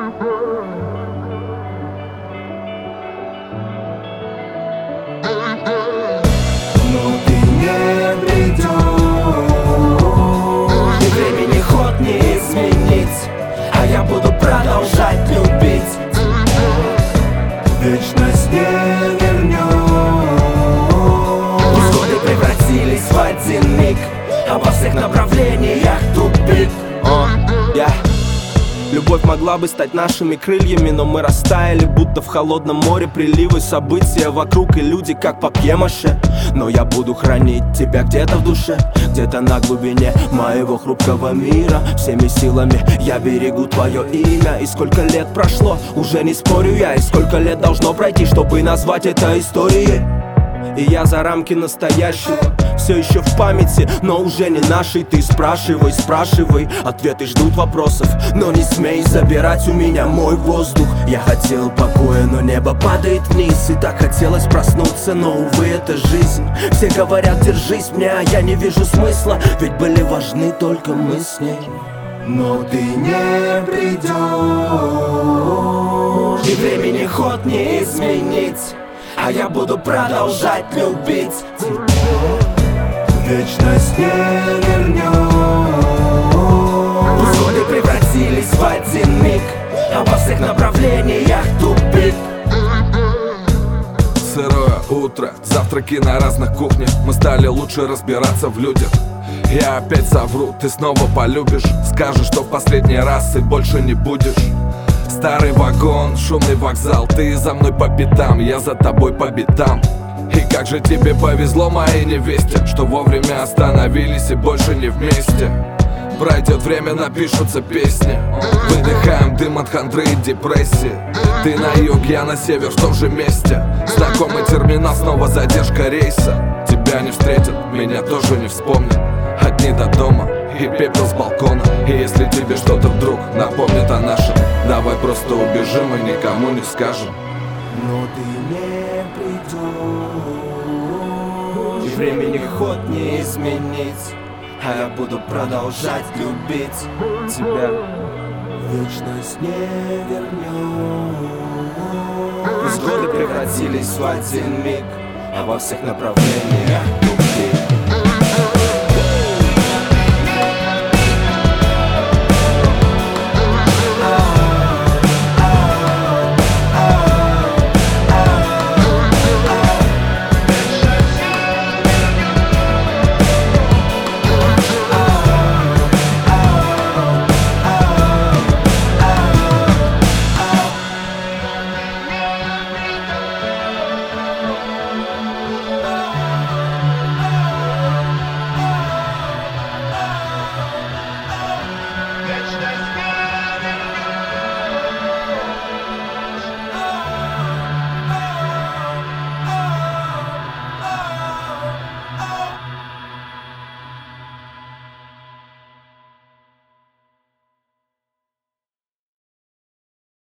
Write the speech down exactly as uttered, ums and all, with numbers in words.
Но ты не придешь, и времени ход не изменить, а я буду продолжать любить. Вечность не вернешь. Пусть годы превратились в один миг, а во всех направлениях тупик. Yeah. Любовь могла бы стать нашими крыльями, но мы растаяли, будто в холодном море. Приливы, события вокруг и люди, как папье-маше. Но я буду хранить тебя где-то в душе, где-то на глубине моего хрупкого мира. Всеми силами я берегу твое имя. И сколько лет прошло, уже не спорю я. И сколько лет должно пройти, чтобы назвать это историей. И я за рамки настоящего все еще в памяти, но уже не нашей. Ты спрашивай, спрашивай, ответы ждут вопросов, но не смей забирать у меня мой воздух. Я хотел покоя, но небо падает вниз, и так хотелось проснуться, но увы, это жизнь. Все говорят, держись мне, а я не вижу смысла, ведь были важны только мы с ней. Но ты не придешь, и времени ход не изменить, а я буду продолжать любить. Вечность не вернешь. Пусть годы превратились в один миг, а во всех направлениях тупик. Сырое утро, завтраки на разных кухнях. Мы стали лучше разбираться в людях. Я опять совру, ты снова полюбишь. Скажешь, что в последний раз и больше не будешь. Старый вагон, шумный вокзал, ты за мной по пятам, я за тобой по битам. И как же тебе повезло, моей невесте, что вовремя остановились и больше не вместе. Пройдет время, напишутся песни, выдыхаем дым от хандры и депрессии. Ты на юг, я на север, в том же месте. Знакомый терминал, снова задержка рейса. Тебя не встретят, меня тоже не вспомнят. Одни до дома и пепел с балкона. И если тебе что-то вдруг напомнит о нашем, давай просто убежим и никому не скажем. Но ты не придешь, и времени ход не изменить, а я буду продолжать любить тебя. Вечность не вернешь. Пусть годы превратились в один миг, а во всех направлениях